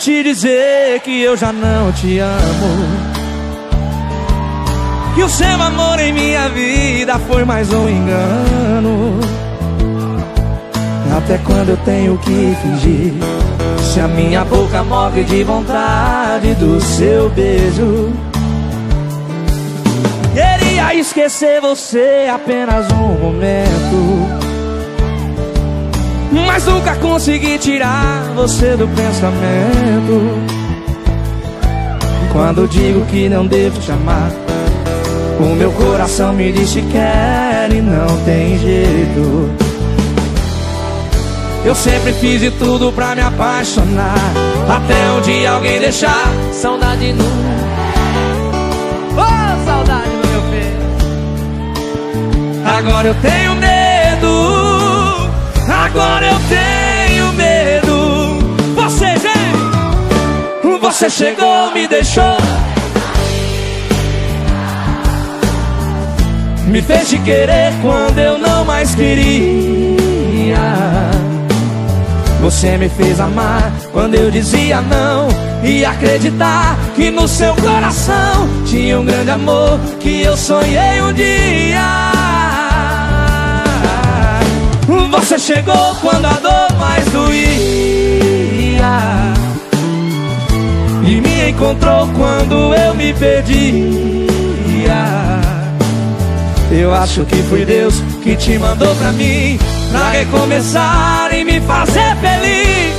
te dizer que eu já não te amo, que o seu amor em minha vida foi mais um engano. Até quando eu tenho que fingir, se a minha boca morre de vontade do seu beijo? Queria esquecer você apenas um momento, mas nunca consegui tirar você do pensamento. Quando digo que não devo te amar, o meu coração me diz que quer e não tem jeito. Eu sempre fiz de tudo pra me apaixonar, até um dia alguém deixar saudade no... Oh, saudade no meu peito. Agora eu tenho medo, agora eu tenho medo. Você, gente, você chegou, me deixou, me fez te querer quando eu não mais queria. Você me fez amar quando eu dizia não, e acreditar que no seu coração tinha um grande amor que eu sonhei um dia. Você chegou quando a dor mais doía, e me encontrou quando eu me perdia. Eu acho que foi Deus que te mandou pra mim, pra recomeçar e me fazer feliz.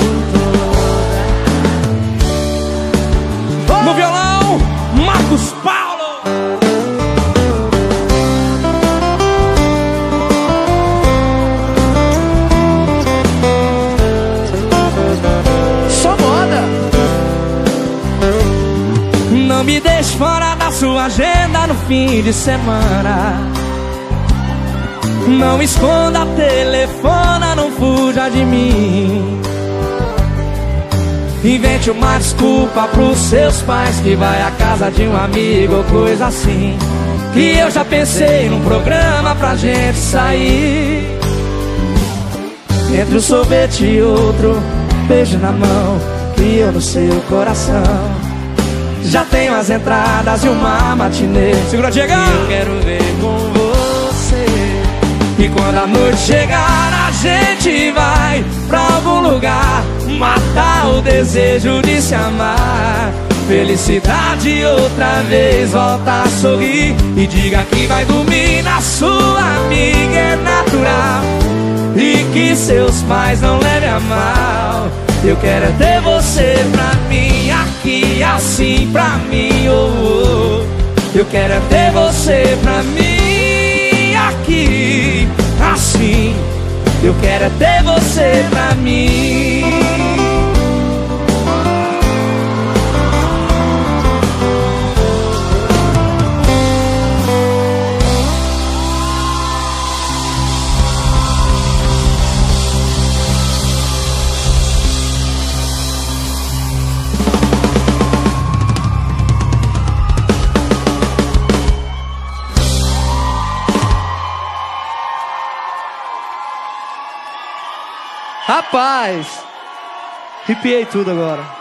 No violão, Marcos Paulo. Só moda. Não me deixe fora da sua agenda no fim de semana. Não esconda, telefona, não fuja de mim. Invente uma desculpa pros seus pais, que vai à casa de um amigo ou coisa assim, que eu já pensei num programa pra gente sair. Entre um sorvete e outro, beijo na mão, que eu no seu coração já tenho as entradas e uma matinê. Segura, Diego! Eu quero ver com você. E quando a noite chegar, a gente vai pra algum lugar, matar o desejo de se amar. Felicidade outra vez, volta a sorrir e diga que vai dormir na sua amiga, é natural, e que seus pais não levem a mal. Eu quero é ter você pra mim, aqui assim pra mim, oh, oh. Eu quero é ter você pra mim, aqui assim. Eu quero é ter você pra mim. Rapaz, arrepiei tudo agora.